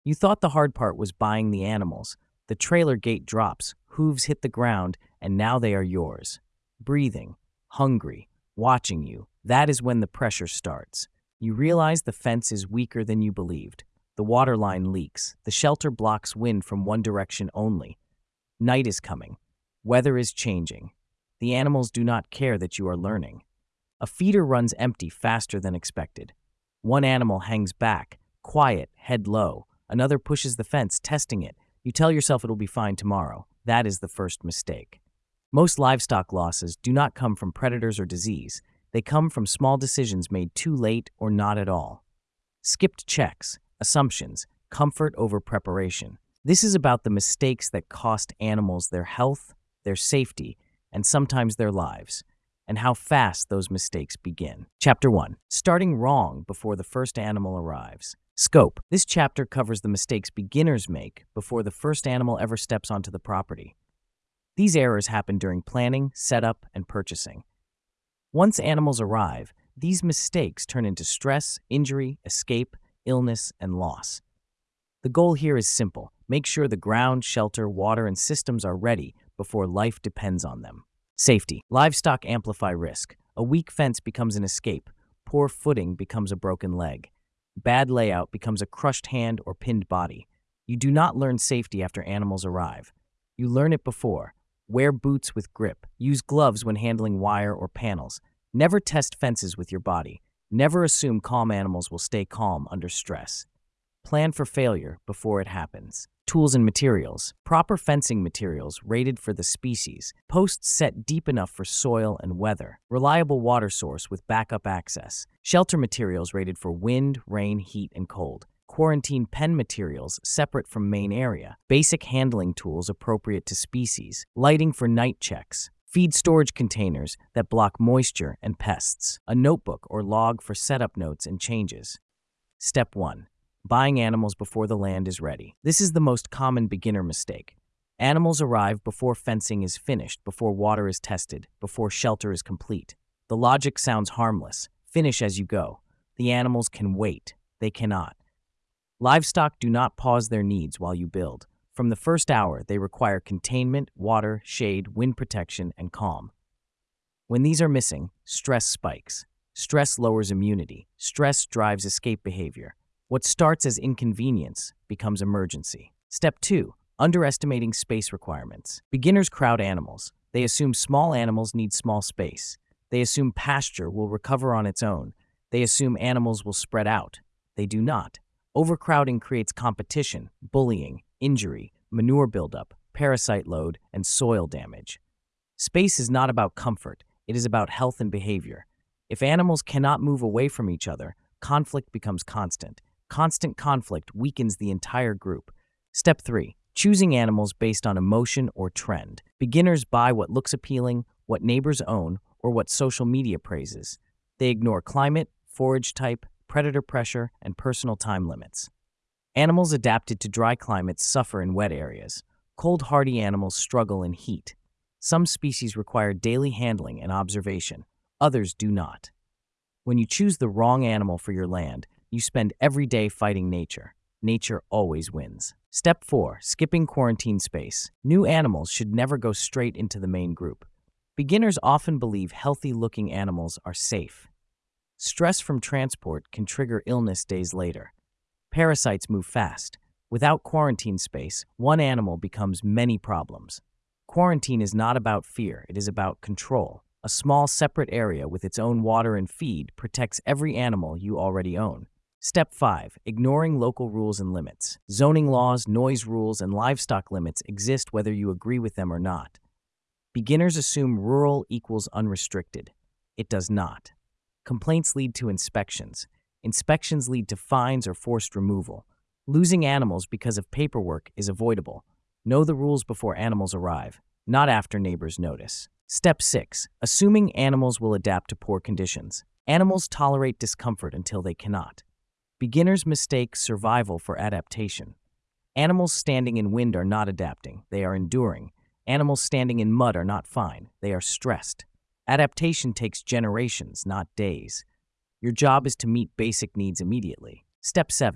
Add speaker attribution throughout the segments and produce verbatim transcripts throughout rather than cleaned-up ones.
Speaker 1: You thought the hard part was buying the animals. The trailer gate drops, hooves hit the ground, and now they are yours. Breathing, hungry, watching you. That is when the pressure starts. You realize the fence is weaker than you believed. The water line leaks. The shelter blocks wind from one direction only. Night is coming. Weather is changing. The animals do not care that you are learning. A feeder runs empty faster than expected. One animal hangs back, quiet, head low. Another pushes the fence, testing it. You tell yourself it'll be fine tomorrow. That is the first mistake. Most livestock losses do not come from predators or disease. They come from small decisions made too late or not at all. Skipped checks, assumptions, comfort over preparation. This is about the mistakes that cost animals their health, their safety, and sometimes their lives, and how fast those mistakes begin. Chapter one. Starting wrong before the first animal arrives. Scope. This chapter covers the mistakes beginners make before the first animal ever steps onto the property. These errors happen during planning, setup, and purchasing. Once animals arrive, these mistakes turn into stress, injury, escape, illness, and loss. The goal here is simple. Make sure the ground, shelter, water, and systems are ready before life depends on them. Safety. Livestock amplify risk. A weak fence becomes an escape. Poor footing becomes a broken leg. Bad layout becomes a crushed hand or pinned body. You do not learn safety after animals arrive. You learn it before. Wear boots with grip. Use gloves when handling wire or panels. Never test fences with your body. Never assume calm animals will stay calm under stress. Plan for failure before it happens. Tools and materials. Proper fencing materials rated for the species. Posts set deep enough for soil and weather. Reliable water source with backup access. Shelter materials rated for wind, rain, heat, and cold. Quarantine pen materials separate from main area. Basic handling tools appropriate to species. Lighting for night checks. Feed storage containers that block moisture and pests. A notebook or log for setup notes and changes. Step one. Buying animals before the land is ready. This is the most common beginner mistake. Animals arrive before fencing is finished, before water is tested, before shelter is complete. The logic sounds harmless. Finish as you go. The animals can wait. They cannot. Livestock do not pause their needs while you build. From the first hour, they require containment, water, shade, wind protection, and calm. When these are missing, stress spikes. Stress lowers immunity. Stress drives escape behavior. What starts as inconvenience becomes emergency. Step two. Underestimating space requirements. Beginners crowd animals. They assume small animals need small space. They assume pasture will recover on its own. They assume animals will spread out. They do not. Overcrowding creates competition, bullying, injury, manure buildup, parasite load, and soil damage. Space is not about comfort. It is about health and behavior. If animals cannot move away from each other, conflict becomes constant. Constant conflict weakens the entire group. Step three. Choosing animals based on emotion or trend. Beginners buy what looks appealing, what neighbors own, or what social media praises. They ignore climate, forage type, predator pressure, and personal time limits. Animals adapted to dry climates suffer in wet areas. Cold hardy animals struggle in heat. Some species require daily handling and observation. Others do not. When you choose the wrong animal for your land, you spend every day fighting nature. Nature always wins. Step four. Skipping quarantine space. New animals should never go straight into the main group. Beginners often believe healthy-looking animals are safe. Stress from transport can trigger illness days later. Parasites move fast. Without quarantine space, one animal becomes many problems. Quarantine is not about fear, it is about control. A small separate area with its own water and feed protects every animal you already own. Step five. Ignoring local rules and limits. Zoning laws, noise rules, and livestock limits exist whether you agree with them or not. Beginners assume rural equals unrestricted. It does not. Complaints lead to inspections. Inspections lead to fines or forced removal. Losing animals because of paperwork is avoidable. Know the rules before animals arrive, not after neighbors notice. Step six. Assuming animals will adapt to poor conditions. Animals tolerate discomfort until they cannot. Beginners mistake survival for adaptation. Animals standing in wind are not adapting, they are enduring. Animals standing in mud are not fine, they are stressed. Adaptation takes generations, not days. Your job is to meet basic needs immediately. Step seven.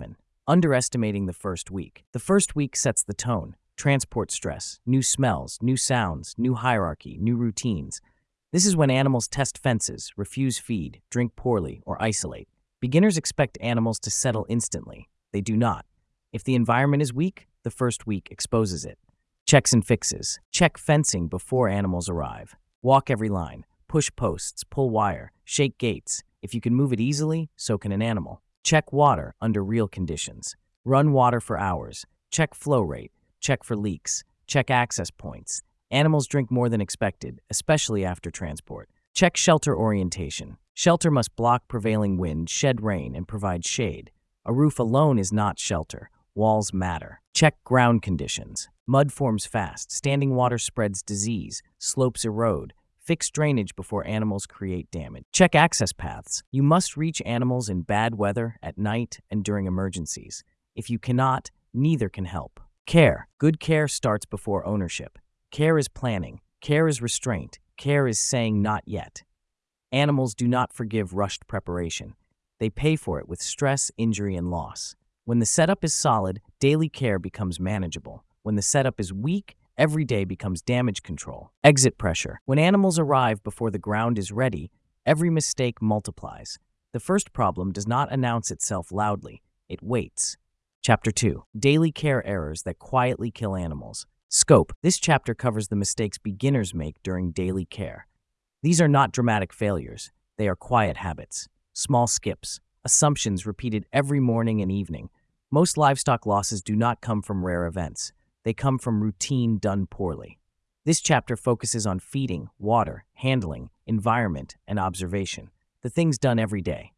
Speaker 1: Underestimating the first week. The first week sets the tone. Transport stress, new smells, new sounds, new hierarchy, new routines. This is when animals test fences, refuse feed, drink poorly, or isolate. Beginners expect animals to settle instantly. They do not. If the environment is weak, the first week exposes it. Checks and fixes. Check fencing before animals arrive. Walk every line. Push posts, pull wire, shake gates. If you can move it easily, so can an animal. Check water under real conditions. Run water for hours. Check flow rate. Check for leaks. Check access points. Animals drink more than expected, especially after transport. Check shelter orientation. Shelter must block prevailing wind, shed rain, and provide shade. A roof alone is not shelter. Walls matter. Check ground conditions. Mud forms fast. Standing water spreads disease. Slopes erode. Fix drainage before animals create damage. Check access paths. You must reach animals in bad weather, at night, and during emergencies. If you cannot, neither can help. Care. Good care starts before ownership. Care is planning. Care is restraint. Care is saying not yet. Animals do not forgive rushed preparation. They pay for it with stress, injury, and loss. When the setup is solid, daily care becomes manageable. When the setup is weak, every day becomes damage control. Exit pressure. When animals arrive before the ground is ready, every mistake multiplies. The first problem does not announce itself loudly. It waits. Chapter two. Daily care errors that quietly kill animals. Scope. This chapter covers the mistakes beginners make during daily care. These are not dramatic failures. They are quiet habits. Small skips. Assumptions repeated every morning and evening. Most livestock losses do not come from rare events. They come from routine done poorly. This chapter focuses on feeding, water, handling, environment, and observation, the things done every day.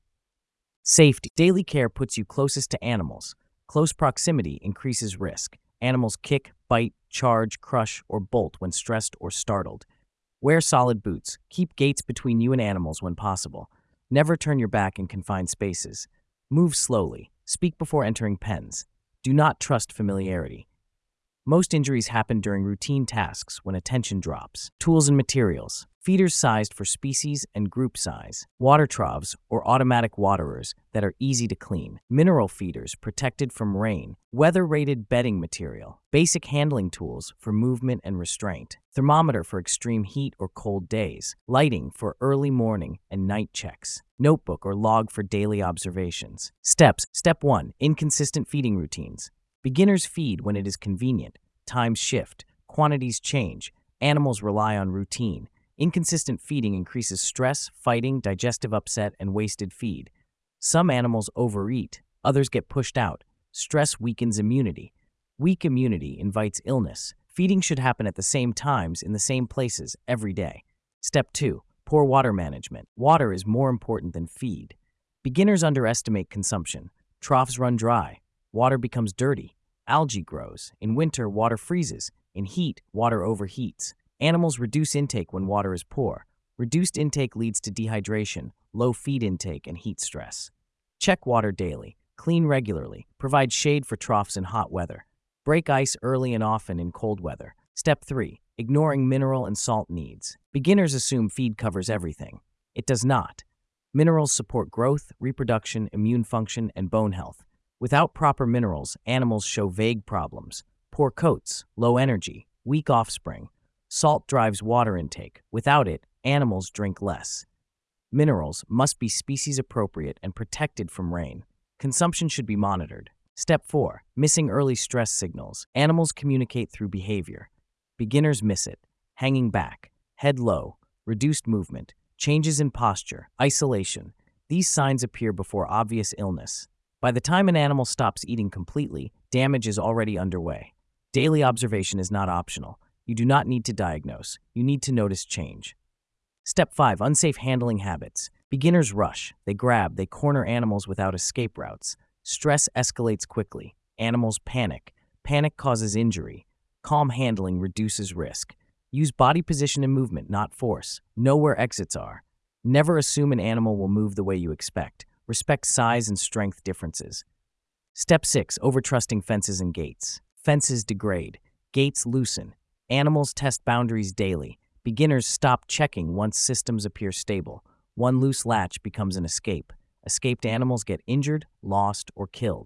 Speaker 1: Safety. Daily care puts you closest to animals. Close proximity increases risk. Animals kick, bite, charge, crush, or bolt when stressed or startled. Wear solid boots. Keep gates between you and animals when possible. Never turn your back in confined spaces. Move slowly. Speak before entering pens. Do not trust familiarity. Most injuries happen during routine tasks when attention drops. Tools and materials. Feeders sized for species and group size. Water troughs or automatic waterers that are easy to clean. Mineral feeders protected from rain. Weather-rated bedding material. Basic handling tools for movement and restraint. Thermometer for extreme heat or cold days. Lighting for early morning and night checks. Notebook or log for daily observations. Steps. Step one. Inconsistent feeding routines. Beginners feed when it is convenient. Times shift. Quantities change. Animals rely on routine. Inconsistent feeding increases stress, fighting, digestive upset, and wasted feed. Some animals overeat. Others get pushed out. Stress weakens immunity. Weak immunity invites illness. Feeding should happen at the same times in the same places every day. Step two. Poor water management. Water is more important than feed. Beginners underestimate consumption. Troughs run dry. Water becomes dirty. Algae grows. In winter, water freezes. In heat, water overheats. Animals reduce intake when water is poor. Reduced intake leads to dehydration, low feed intake, and heat stress. Check water daily. Clean regularly. Provide shade for troughs in hot weather. Break ice early and often in cold weather. Step three. Ignoring mineral and salt needs. Beginners assume feed covers everything. It does not. Minerals support growth, reproduction, immune function, and bone health. Without proper minerals, animals show vague problems. Poor coats, low energy, weak offspring. Salt drives water intake. Without it, animals drink less. Minerals must be species appropriate and protected from rain. Consumption should be monitored. Step four. Missing early stress signals. Animals communicate through behavior. Beginners miss it. Hanging back, head low, reduced movement, changes in posture, isolation. These signs appear before obvious illness. By the time an animal stops eating completely, damage is already underway. Daily observation is not optional. You do not need to diagnose. You need to notice change. Step five. Unsafe handling habits. Beginners rush. They grab. They corner animals without escape routes. Stress escalates quickly. Animals panic. Panic causes injury. Calm handling reduces risk. Use body position and movement, not force. Know where exits are. Never assume an animal will move the way you expect. Respect size and strength differences. Step six. Overtrusting fences and gates. Fences degrade. Gates loosen. Animals test boundaries daily. Beginners stop checking once systems appear stable. One loose latch becomes an escape. Escaped animals get injured, lost, or killed.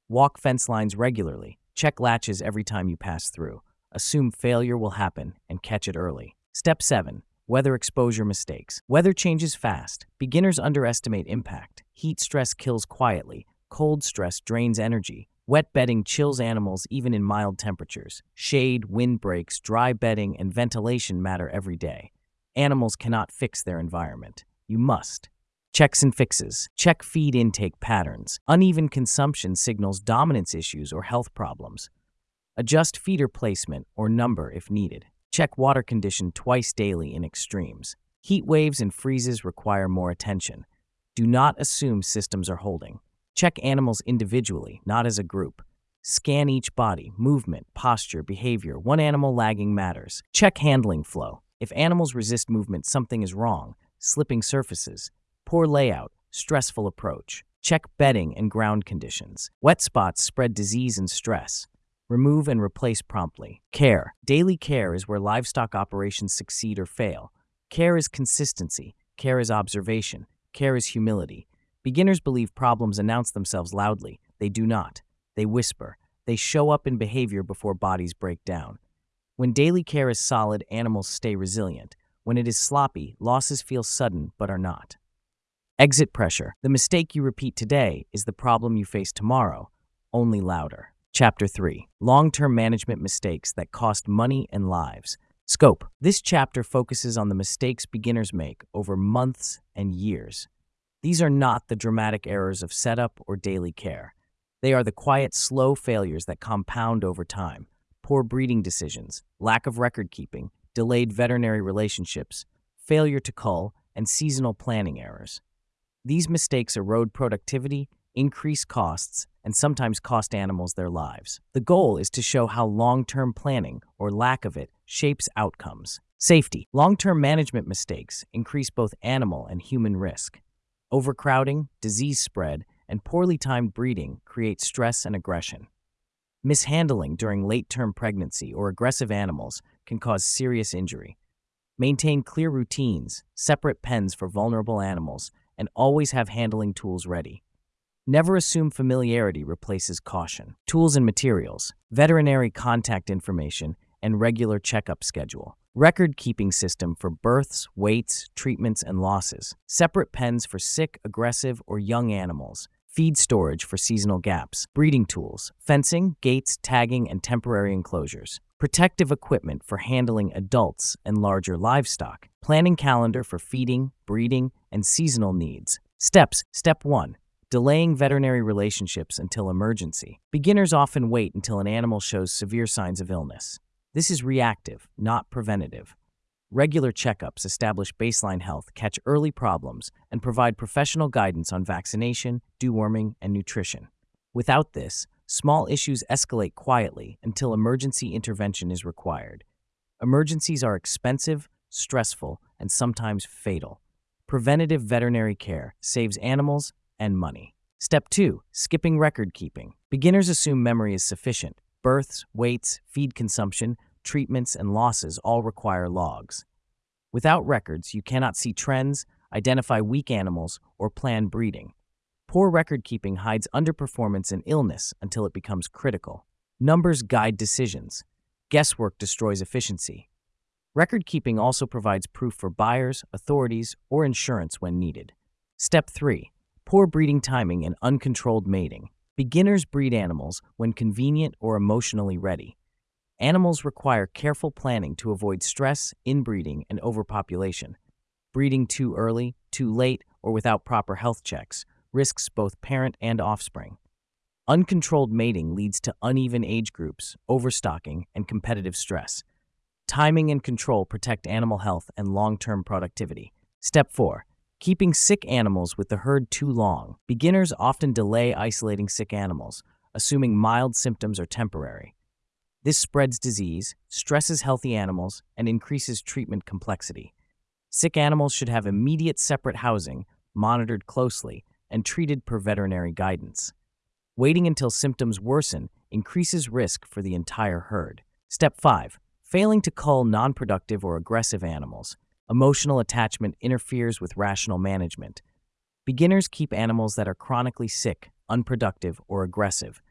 Speaker 1: Walk fence lines regularly. Check latches every time you pass through. Assume failure will happen and catch it early. Step seven. Weather exposure mistakes. Weather changes fast. Beginners underestimate impact. Heat stress kills quietly. Cold stress drains energy. Wet bedding chills animals even in mild temperatures. Shade, wind breaks, dry bedding, and ventilation matter every day. Animals cannot fix their environment. You must. Checks and fixes. Check feed intake patterns. Uneven consumption signals dominance issues or health problems. Adjust feeder placement or number if needed. Check water condition twice daily in extremes. Heat waves and freezes require more attention. Do not assume systems are holding. Check animals individually, not as a group. Scan each body, movement, posture, behavior. One animal lagging matters. Check handling flow. If animals resist movement, something is wrong. Slipping surfaces, poor layout, stressful approach. Check bedding and ground conditions. Wet spots spread disease and stress. Remove and replace promptly. Care. Daily care is where livestock operations succeed or fail. Care is consistency. Care is observation. Care is humility. Beginners believe problems announce themselves loudly. They do not. They whisper. They show up in behavior before bodies break down. When daily care is solid, animals stay resilient. When it is sloppy, losses feel sudden but are not. Exit pressure. The mistake you repeat today is the problem you face tomorrow, only louder. Chapter three. Long-term management mistakes that cost money and lives. Scope. This chapter focuses on the mistakes beginners make over months and years. These are not the dramatic errors of setup or daily care. They are the quiet, slow failures that compound over time. Poor breeding decisions, lack of record keeping, delayed veterinary relationships, failure to cull, and seasonal planning errors. These mistakes erode productivity, increase costs, and sometimes cost animals their lives. The goal is to show how long-term planning, or lack of it, shapes outcomes. Safety. Long-term management mistakes increase both animal and human risk. Overcrowding, disease spread, and poorly timed breeding create stress and aggression. Mishandling during late-term pregnancy or aggressive animals can cause serious injury. Maintain clear routines, separate pens for vulnerable animals, and always have handling tools ready. Never assume familiarity replaces caution. Tools and materials, veterinary contact information, and regular checkup schedule. Record-keeping system for births, weights, treatments, and losses. Separate pens for sick, aggressive, or young animals. Feed storage for seasonal gaps. Breeding tools, fencing, gates, tagging, and temporary enclosures. Protective equipment for handling adults and larger livestock. Planning calendar for feeding, breeding, and seasonal needs. Steps. Step one. Delaying veterinary relationships until emergency. Beginners often wait until an animal shows severe signs of illness. This is reactive, not preventative. Regular checkups establish baseline health, catch early problems, and provide professional guidance on vaccination, deworming, and nutrition. Without this, small issues escalate quietly until emergency intervention is required. Emergencies are expensive, stressful, and sometimes fatal. Preventative veterinary care saves animals and money. Step two. Skipping record keeping. Beginners assume memory is sufficient. Births, weights, feed consumption, treatments, and losses all require logs. Without records, you cannot see trends, identify weak animals, or plan breeding. Poor record keeping hides underperformance and illness until it becomes critical. Numbers guide decisions. Guesswork destroys efficiency. Record keeping also provides proof for buyers, authorities, or insurance when needed. Step three. Poor breeding timing and uncontrolled mating. Beginners breed animals when convenient or emotionally ready. Animals require careful planning to avoid stress, inbreeding, and overpopulation. Breeding too early, too late, or without proper health checks risks both parent and offspring. Uncontrolled mating leads to uneven age groups, overstocking, and competitive stress. Timing and control protect animal health and long-term productivity. Step four. Keeping sick animals with the herd too long. Beginners often delay isolating sick animals, assuming mild symptoms are temporary. This spreads disease, stresses healthy animals, and increases treatment complexity. Sick animals should have immediate separate housing, monitored closely, and treated per veterinary guidance. Waiting until symptoms worsen increases risk for the entire herd. Step five. Failing to cull non-productive or aggressive animals. Emotional attachment interferes with rational management. Beginners keep animals that are chronically sick, unproductive, or aggressive.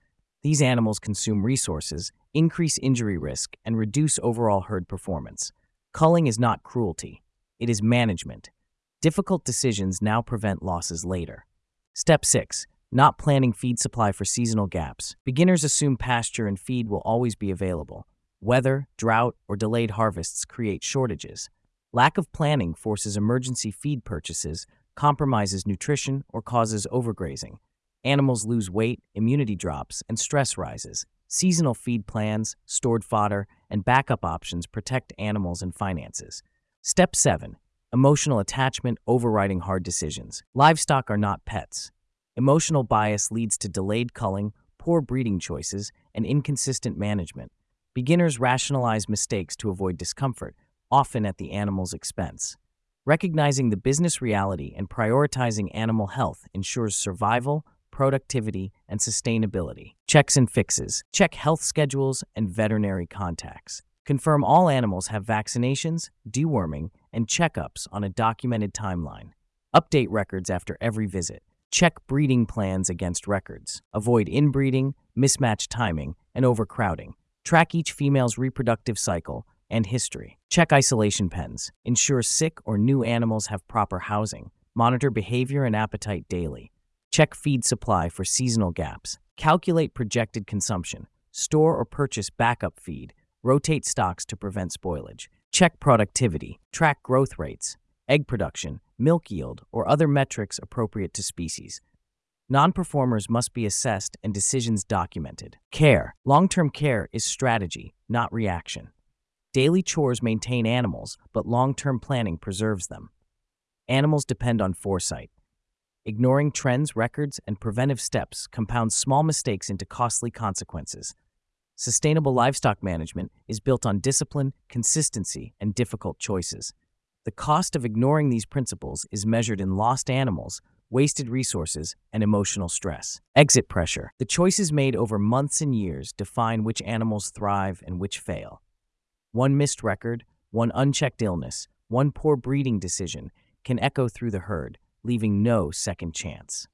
Speaker 1: These animals consume resources, increase injury risk, and reduce overall herd performance. Culling is not cruelty. It is management. Difficult decisions now prevent losses later. Step six. Not planning feed supply for seasonal gaps. Beginners assume pasture and feed will always be available. Weather, drought, or delayed harvests create shortages. Lack of planning forces emergency feed purchases, compromises nutrition, or causes overgrazing. Animals lose weight, immunity drops, and stress rises. Seasonal feed plans, stored fodder, and backup options protect animals and finances. Step seven. Emotional attachment overriding hard decisions. Livestock are not pets. Emotional bias leads to delayed culling, poor breeding choices, and inconsistent management. Beginners rationalize mistakes to avoid discomfort, often at the animal's expense. Recognizing the business reality and prioritizing animal health ensures survival, productivity, and sustainability. Checks and fixes. Check health schedules and veterinary contacts. Confirm all animals have vaccinations, deworming, and checkups on a documented timeline. Update records after every visit. Check breeding plans against records. Avoid inbreeding, mismatched timing, and overcrowding. Track each female's reproductive cycle and history. Check isolation pens. Ensure sick or new animals have proper housing. Monitor behavior and appetite daily. Check feed supply for seasonal gaps. Calculate projected consumption. Store or purchase backup feed. Rotate stocks to prevent spoilage. Check productivity. Track growth rates, egg production, milk yield, or other metrics appropriate to species. Non-performers must be assessed and decisions documented. Care. Long-term care is strategy, not reaction. Daily chores maintain animals, but long-term planning preserves them. Animals depend on foresight. Ignoring trends, records, and preventive steps compounds small mistakes into costly consequences. Sustainable livestock management is built on discipline, consistency, and difficult choices. The cost of ignoring these principles is measured in lost animals, wasted resources, and emotional stress. Exit pressure. The choices made over months and years define which animals thrive and which fail. One missed record, one unchecked illness, one poor breeding decision can echo through the herd, leaving no second chance.